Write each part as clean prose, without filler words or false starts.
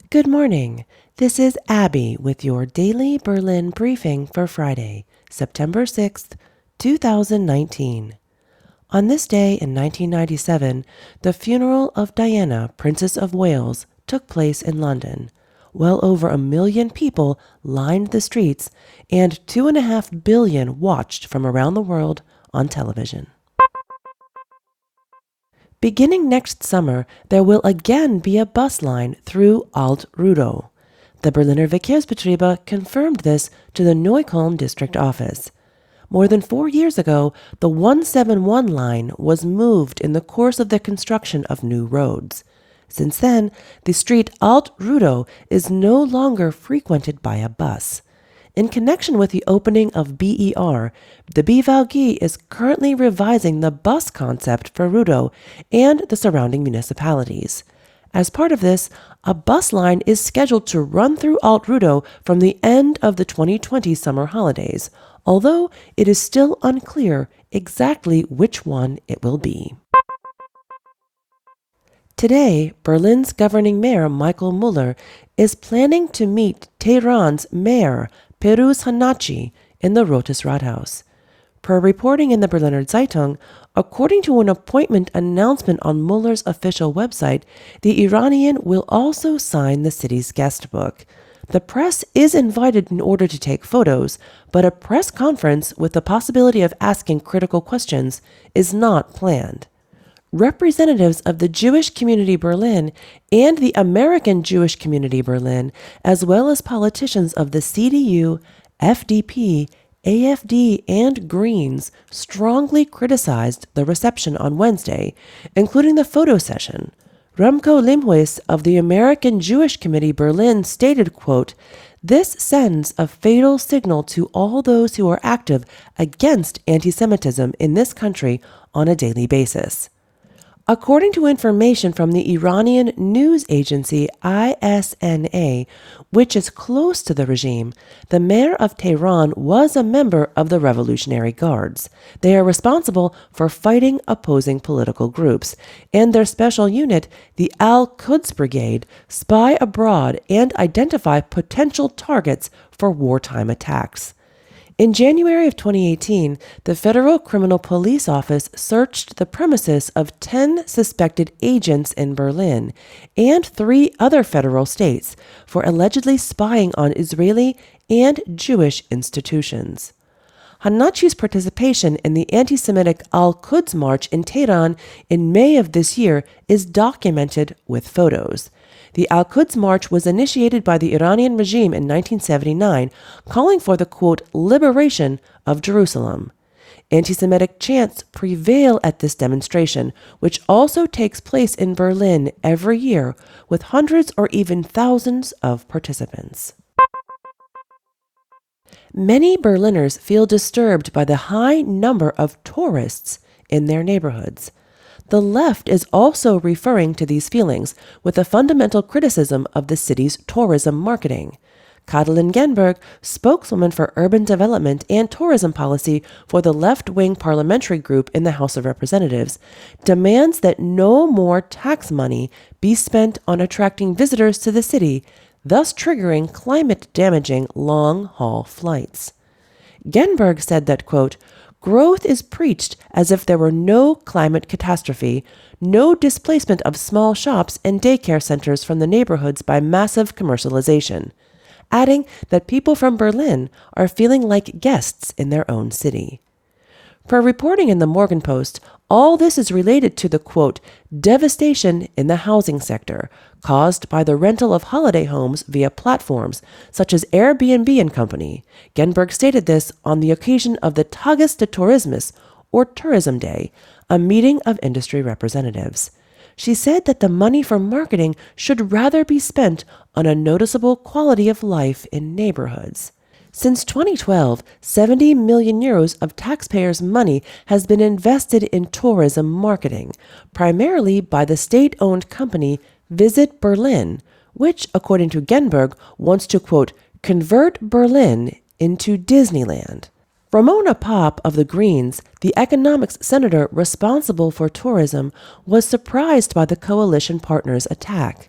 Good morning. This is Abby with your daily Berlin briefing for Friday, September 6th, 2019. On this day in 1997, the funeral of Diana, Princess of Wales, took place in London. Well over 1 million people lined the streets, and 2.5 billion watched from around the world on television. Beginning next summer, there will again be a bus line through Alt-Rudow. The Berliner Verkehrsbetriebe confirmed this to the Neukölln district office. More than 4 years ago, the 171 line was moved in the course of the construction of new roads. Since then, the street Alt-Rudow is no longer frequented by a bus. In connection with the opening of BER, the BVG is currently revising the bus concept for Rudow and the surrounding municipalities. As part of this, a bus line is scheduled to run through Alt-Rudow from the end of the 2020 summer holidays, although it is still unclear exactly which one it will be. Today, Berlin's governing mayor Michael Müller is planning to meet Tehran's mayor Perouz Hannachi in the Rotes Rathaus. Per reporting in the Berliner Zeitung, according to an appointment announcement on Müller's official website, the Iranian will also sign the city's guest book. The press is invited in order to take photos, but a press conference with the possibility of asking critical questions is not planned. Representatives of the Jewish Community Berlin and the American Jewish Community Berlin, as well as politicians of the CDU, FDP, AfD, and Greens, strongly criticized the reception on Wednesday, including the photo session. Remco Limhuis of the American Jewish Committee Berlin stated, quote, "This sends a fatal signal to all those who are active against anti-Semitism in this country on a daily basis." According to information from the Iranian news agency ISNA, which is close to the regime, the mayor of Tehran was a member of the Revolutionary Guards. They are responsible for fighting opposing political groups, and their special unit, the Al-Quds Brigade, spy abroad and identify potential targets for wartime attacks. In January of 2018, the Federal Criminal Police Office searched the premises of 10 suspected agents in Berlin and 3 other federal states for allegedly spying on Israeli and Jewish institutions. Hannachi's participation in the anti-Semitic Al-Quds March in Tehran in May of this year is documented with photos. The Al-Quds March was initiated by the Iranian regime in 1979, calling for the, quote, liberation of Jerusalem. Anti-Semitic chants prevail at this demonstration, which also takes place in Berlin every year, with hundreds or even thousands of participants. Many Berliners feel disturbed by the high number of tourists in their neighborhoods. The left is also referring to these feelings with a fundamental criticism of the city's tourism marketing. Katalin Genberg, spokeswoman for urban development and tourism policy for the left-wing parliamentary group in the House of Representatives, demands that no more tax money be spent on attracting visitors to the city, thus triggering climate-damaging long-haul flights. Genberg said that, quote, "Growth is preached as if there were no climate catastrophe, no displacement of small shops and daycare centers from the neighborhoods by massive commercialization," adding that people from Berlin are feeling like guests in their own city. Per reporting in the Morgenpost, all this is related to the, quote, devastation in the housing sector caused by the rental of holiday homes via platforms such as Airbnb and Company. Genberg stated this on the occasion of the Tages des Tourismus, or Tourism Day, a meeting of industry representatives. She said that the money for marketing should rather be spent on a noticeable quality of life in neighborhoods. Since 2012, 70 million euros of taxpayers' money has been invested in tourism marketing, primarily by the state-owned company Visit Berlin, which, according to Genberg, wants to, quote, convert Berlin into Disneyland. Ramona Popp of the Greens, the economics senator responsible for tourism, was surprised by the coalition partners' attack.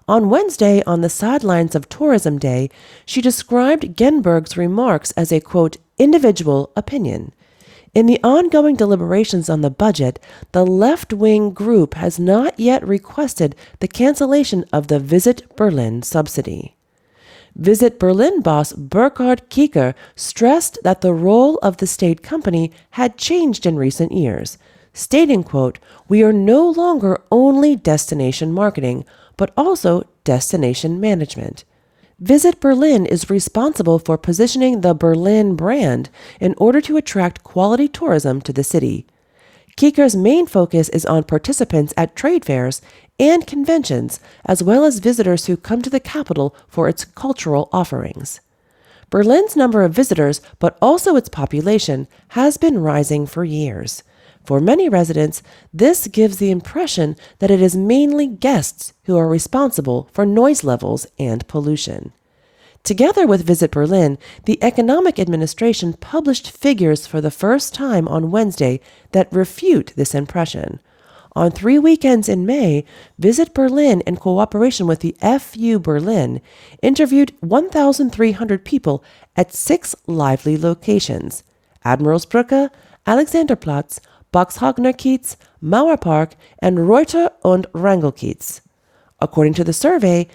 On Wednesday, on the sidelines of Tourism Day, she described Genberg's remarks as a, quote, individual opinion. In the ongoing deliberations on the budget, the left-wing group has not yet requested the cancellation of the Visit Berlin subsidy. Visit Berlin boss Burkhard Kicker stressed that the role of the state company had changed in recent years, stating, quote, we are no longer only destination marketing, but also destination management. Visit Berlin is responsible for positioning the Berlin brand in order to attract quality tourism to the city. Kicker's main focus is on participants at trade fairs and conventions, as well as visitors who come to the capital for its cultural offerings. Berlin's number of visitors, but also its population, has been rising for years. For many residents, this gives the impression that it is mainly guests who are responsible for noise levels and pollution. Together with Visit Berlin, the Economic Administration published figures for the first time on Wednesday that refute this impression. On 3 weekends in May, Visit Berlin, in cooperation with the FU Berlin, interviewed 1,300 people at 6 lively locations: Admiralsbrücke, Alexanderplatz, Boxhagener Kiez, Mauerpark, and Reuter und Wrangelkiez. According to the survey,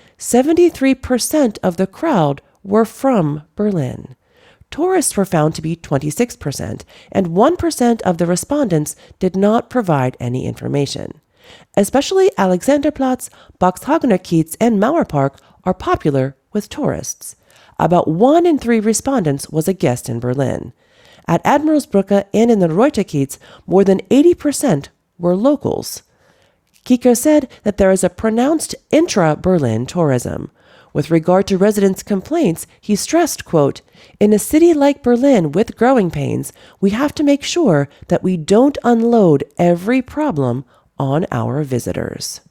73% of the crowd were from Berlin. Tourists were found to be 26%, and 1% of the respondents did not provide any information. Especially Alexanderplatz, Boxhagener Kiez, and Mauerpark are popular with tourists. About 1 in 3 respondents was a guest in Berlin. At Admiralsbrücke and in the Reuterkiez, more than 80% were locals. Kicker said that there is a pronounced intra-Berlin tourism. With regard to residents' complaints, he stressed, quote, in a city like Berlin with growing pains, we have to make sure that we don't unload every problem on our visitors.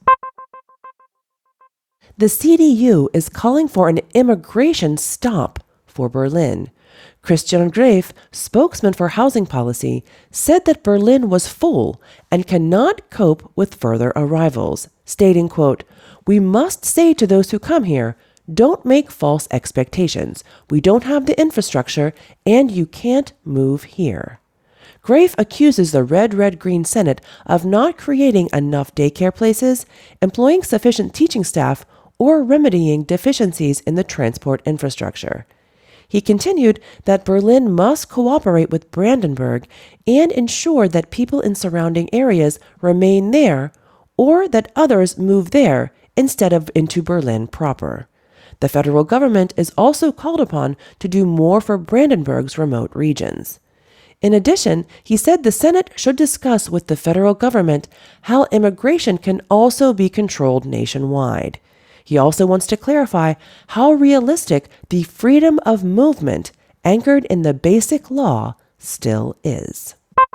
The CDU is calling for an immigration stop for Berlin. Christian Greif, spokesman for housing policy, said that Berlin was full and cannot cope with further arrivals, stating, quote, we must say to those who come here, don't make false expectations. We don't have the infrastructure, and you can't move here. Greif accuses the Red-Red-Green Senate of not creating enough daycare places, employing sufficient teaching staff, or remedying deficiencies in the transport infrastructure. He continued that Berlin must cooperate with Brandenburg and ensure that people in surrounding areas remain there or that others move there instead of into Berlin proper. The federal government is also called upon to do more for Brandenburg's remote regions. In addition, he said the Senate should discuss with the federal government how immigration can also be controlled nationwide. He also wants to clarify how realistic the freedom of movement anchored in the Basic Law still is.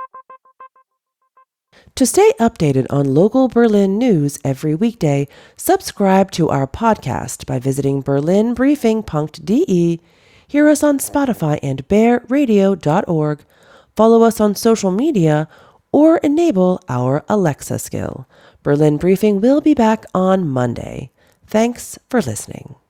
To stay updated on local Berlin news every weekday, subscribe to our podcast by visiting berlinbriefing.de, hear us on Spotify and bearradio.org, follow us on social media, or enable our Alexa skill. Berlin Briefing will be back on Monday. Thanks for listening.